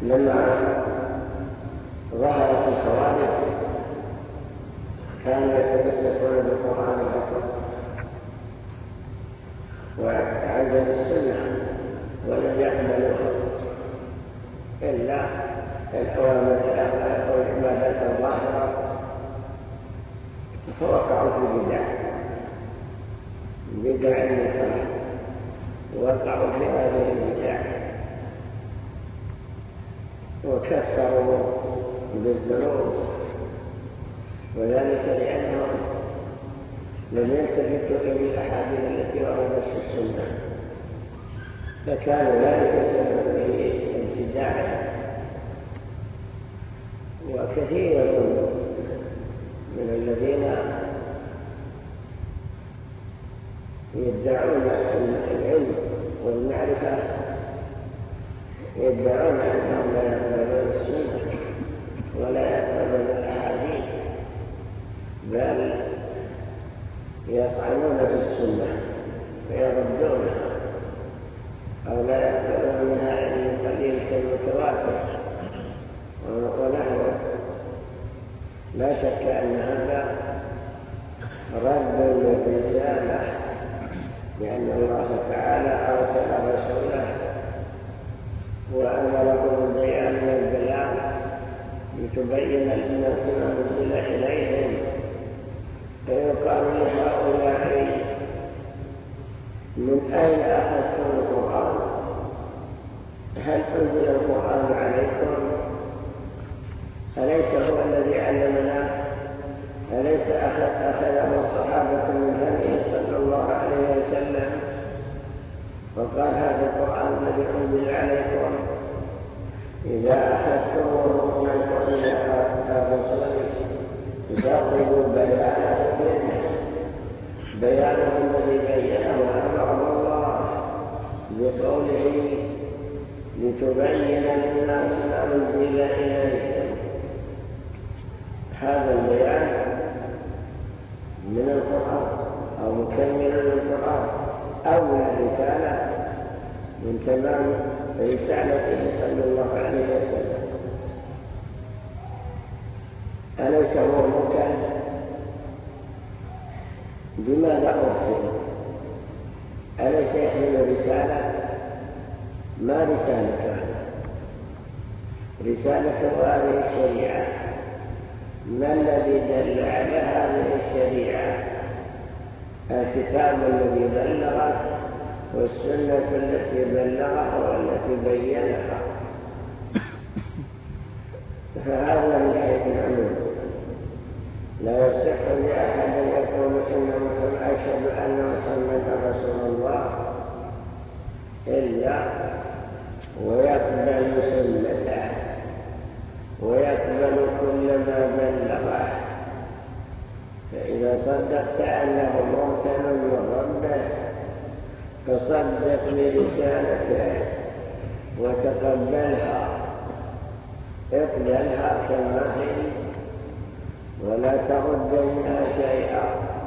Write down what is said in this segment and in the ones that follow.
لما ظهرت الخوارج كانوا يتمسكون بالقرآن فقط وعزل السنة ولم يقبلوها إلا الأوامر أو العبادات الظاهرة، فوقعوا في بدع النصارى، وقعوا في هذه البدع وكفروا بالذنوب، وذلك لأنهم لم يلتفتوا إلى الأحاديث التي وردت في السنة، فكانوا لا يتسبب به ابتداعا. وكثير من الذين يدعون العلم والمعرفة يدعون أنهم لا يقبلون السنة ولا يقبلون الأحاديث، بل يطعنون بالسنة ويردونها أو لا يقبلون منها إلا قليل كالمتواتر ونحوه. لا شك أن هذا رد للرسالة، لأن الله تعالى أرسل رسوله وأمره بالبيان والبلاغ لتبين للناس ما نزل إليهم، فيقال لهؤلاء من أين أخذتم القرآن؟ هل أنزل القرآن عليكم؟ أليس هو الذي علمنا؟ أليس أخذه الصحابة من هديه صلى الله عليه وسلم وقال هذا القرآن الذي أنزل عليكم؟ إذا أخذتموه من الرسول فاطلبوا بيانه الذي بينه أمر الله بقوله لتبين للناس ما نزل إليهم. هذا البيان من القرآن أو مكمل للقرآن أو من الرسالة من تمام رسالته صلى الله عليه وسلم. أليس هو مكان؟ بماذا أرسل؟ أليس يحمل رسالة؟ ما رسالته؟ رسالته هذه الشريعة. ما الذي دل على هذه الشريعة؟ الكتاب الذي بلغه والسنة التي بلغها والتي بينها. فهذا من حيث العلوم لا يصح لأحد أن يقول أشهد أن محمدا رسول الله إلا ويقبل سنته ويقبل كل ما بلغه. فإذا صدقت أنه مرسل من ربه فصدق برسالته وتقبلها، اقبلها كما هي ولا ترد منها شيئا.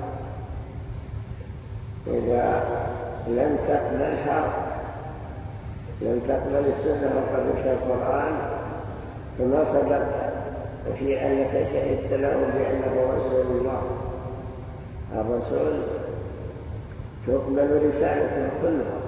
إذا لم تقبلها لم تقبل السنة وقبلت القرآن فما صدقت في أنك شهدت له بأنه رسول الله. الرسول تقبل رسالته كلها